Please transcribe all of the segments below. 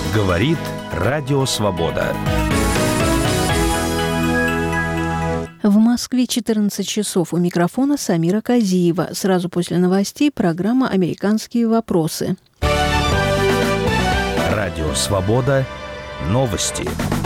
Говорит Радио Свобода. В Москве 14 часов. У микрофона Самира Казиева. Сразу после новостей программа «Американские вопросы». Радио Свобода. Новости.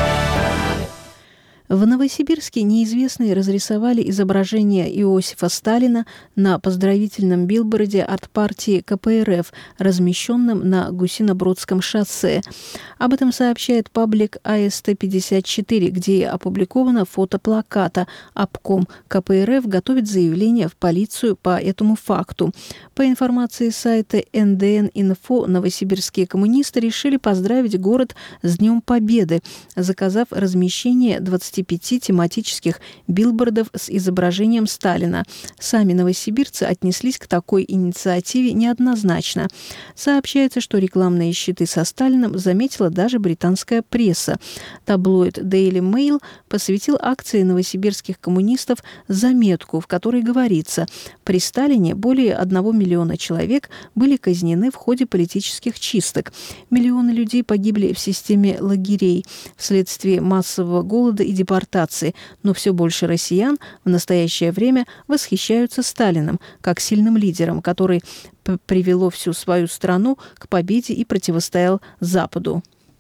В Новосибирске неизвестные разрисовали изображение Иосифа Сталина на поздравительном билборде от партии КПРФ, размещенном на Гусинобродском шоссе. Об этом сообщает паблик АСТ-54, где опубликовано фото плаката. Обком КПРФ готовит заявление в полицию по этому факту. По информации сайта НДН-Инфо, новосибирские коммунисты решили поздравить город с Днем Победы, заказав размещение 25 тематических билбордов с изображением Сталина. Сами новосибирцы отнеслись к такой инициативе неоднозначно. Сообщается, что рекламные щиты со Сталиным заметила даже британская пресса. Таблоид Daily Mail посвятил акции новосибирских коммунистов заметку, в которой говорится: при Сталине более 1 миллиона человек были казнены в ходе политических чисток. Миллионы людей погибли в системе лагерей вследствие массового голода и депортации, но все больше россиян в настоящее время восхищаются Сталиным как сильным лидером, который привело всю свою страну к победе и противостоял Западу.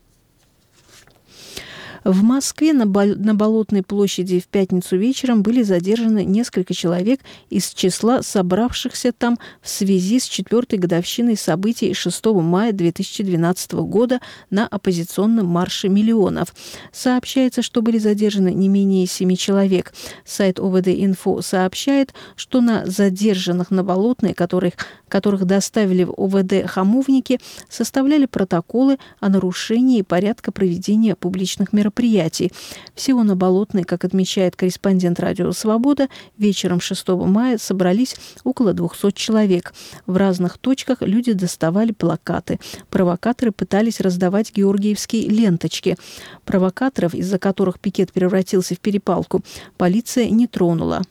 В Москве на Болотной площади в пятницу вечером были задержаны несколько человек из числа собравшихся там в связи с 4-й годовщиной событий 6 мая 2012 года на оппозиционном марше миллионов. Сообщается, что были задержаны не менее 7 человек. Сайт ОВД-Инфо сообщает, что на задержанных на Болотной, которых доставили в ОВД хамовники, составляли протоколы о нарушении порядка проведения публичных мероприятий. Всего на Болотной, как отмечает корреспондент Радио Свобода, вечером 6 мая собрались около 200 человек. В разных точках люди доставали плакаты. Провокаторы пытались раздавать георгиевские ленточки. Провокаторов, из-за которых пикет превратился в перепалку, полиция не тронула.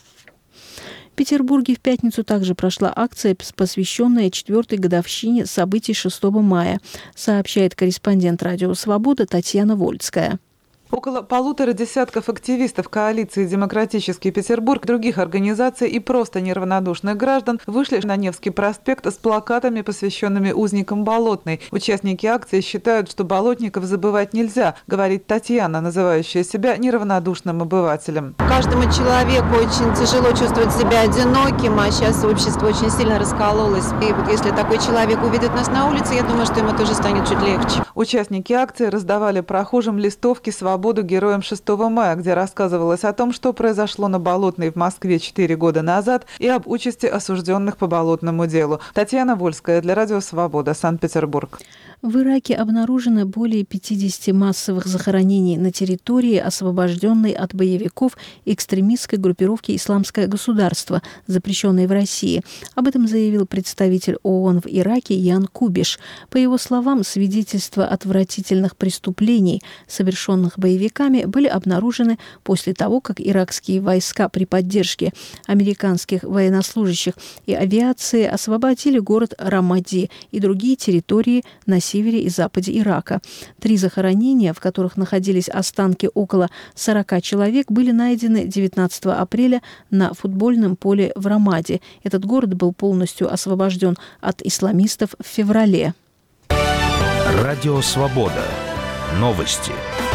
В Петербурге в пятницу также прошла акция, посвященная 4-й годовщине событий 6 мая, сообщает корреспондент Радио Свобода Татьяна Вольцкая. Около 1,5 десятков активистов коалиции «Демократический Петербург», других организаций и просто неравнодушных граждан вышли на Невский проспект с плакатами, посвященными узникам Болотной. Участники акции считают, что болотников забывать нельзя, говорит Татьяна, называющая себя неравнодушным обывателем. Каждому человеку очень тяжело чувствовать себя одиноким, а сейчас общество очень сильно раскололось. И вот если такой человек увидит нас на улице, я думаю, что ему тоже станет чуть легче. Участники акции раздавали прохожим листовки «Свободу героям 6 мая», где рассказывалось о том, что произошло на Болотной в Москве 4 года назад и об участи осужденных по болотному делу. Татьяна Вольская для Радио Свобода, Санкт-Петербург. В Ираке обнаружено более 50 массовых захоронений на территории, освобожденной от боевиков экстремистской группировки «Исламское государство», запрещенной в России. Об этом заявил представитель ООН в Ираке Ян Кубиш. По его словам, свидетельства отвратительных преступлений, совершенных боевиками, были обнаружены после того, как иракские войска при поддержке американских военнослужащих и авиации освободили город Рамади и другие территории на севере и западе Ирака. 3 захоронения, в которых находились останки около 40 человек, были найдены 19 апреля на футбольном поле в Рамади. Этот город был полностью освобожден от исламистов в феврале. Радио Свобода. Новости.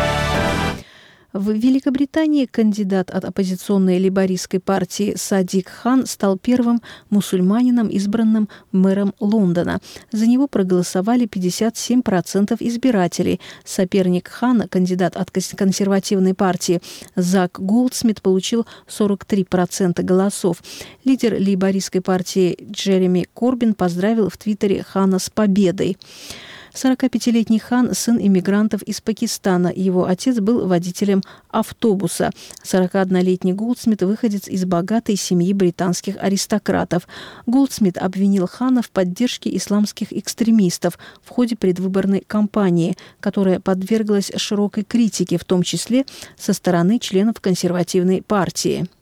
В Великобритании кандидат от оппозиционной лейбористской партии Садик Хан стал первым мусульманином, избранным мэром Лондона. За него проголосовали 57% избирателей. Соперник Хана, кандидат от консервативной партии Зак Голдсмит, получил 43% голосов. Лидер лейбористской партии Джереми Корбин поздравил в Твиттере Хана с победой. 45-летний Хан – сын иммигрантов из Пакистана. Его отец был водителем автобуса. 41-летний Голдсмит – выходец из богатой семьи британских аристократов. Голдсмит обвинил Хана в поддержке исламских экстремистов в ходе предвыборной кампании, которая подверглась широкой критике, в том числе со стороны членов консервативной партии.